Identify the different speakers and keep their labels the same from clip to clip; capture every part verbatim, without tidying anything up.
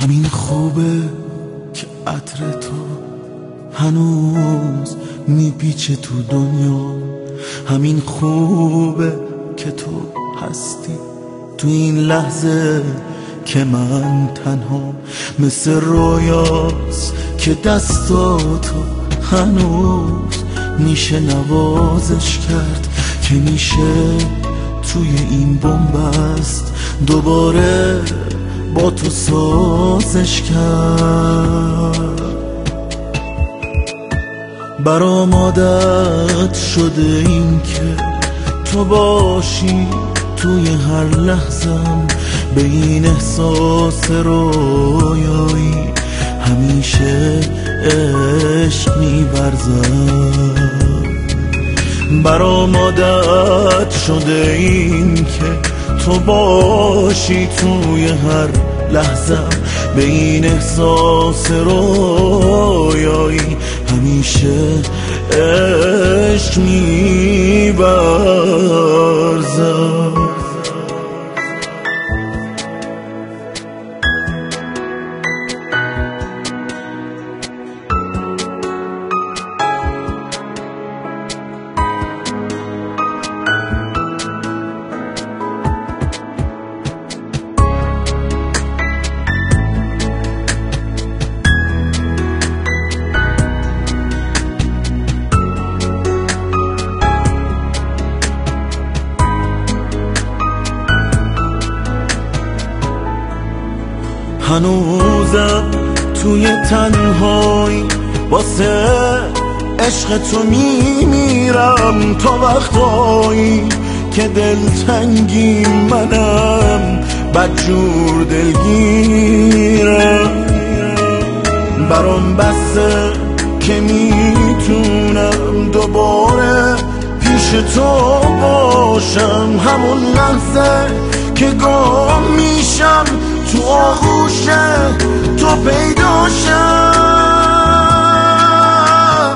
Speaker 1: همین خوبه که عطر تو هنوز میپیچه تو دنیا. همین خوبه که تو هستی تو این لحظه که من تنها. مثل رویاست که دستاتو هنوز میشه نوازش کرد، که میشه توی این بنبست دوباره با تو سازش کرد. برام عادت شده این که تو باشی توی هر لحظم، به این احساس رویایی همیشه عشق می‌ورزم. برام عادت شده این که تو باشی توی هر لحظم، به این احساس رویایی همیشه عشق می‌ورزم. هنوزم توی تنهایی واسه عشق تو میمیرم، تا وقتایی که دلتنگی منم بدجور دلگیرم. برام بسه که میتونم دوباره پیش تو باشم، همون لحظه که گم میشم تو آغوش تو پیداشم.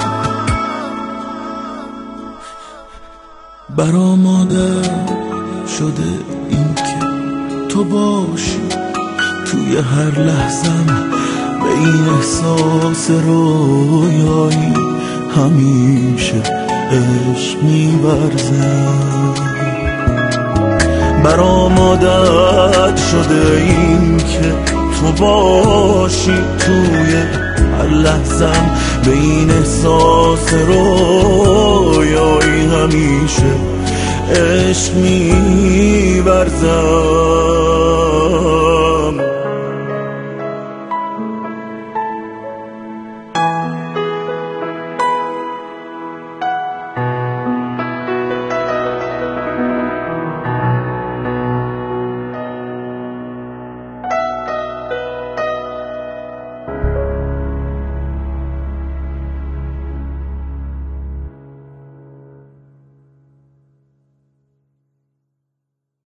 Speaker 1: برام عادت شده این که تو باشی توی هر لحظم، به این احساس رویایی همیشه عشق می‌ورزم. برام عادت شده این که تو باشی توی هر لحظم، به این احساس رویایی همیشه عشق می‌ورزم.